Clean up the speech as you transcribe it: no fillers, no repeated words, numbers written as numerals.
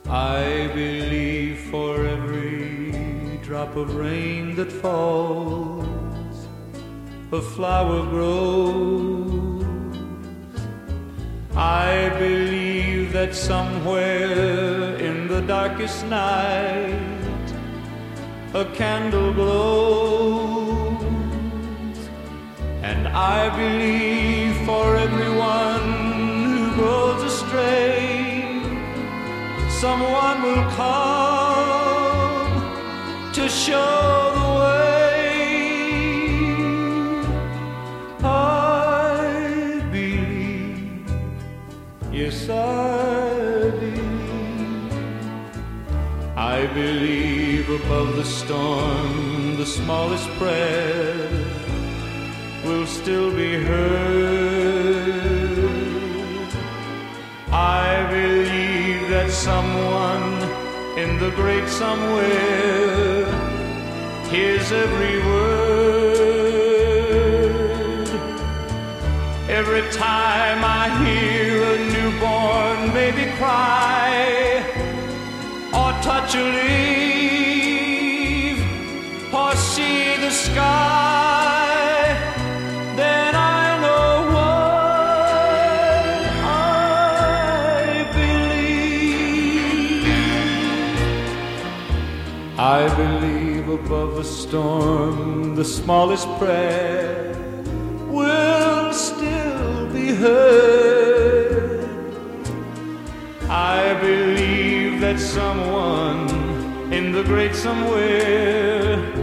I believe for every drop of rain that falls, a flower grows. I believe that somewhere in the darkest night a candle glows. And I believe for everyone who goes astray, someone will come to show the way. I believe, yes I believe. I believe above the storm the smallest prayer will still be heard. I believe that someone in the great somewhere hears every word. Every time I hear a newborn baby cry, or touch a leaf, or see the sky, then I know what I believe. I believe above a storm the smallest prayer will still be heard. I believe that someone in the great somewhere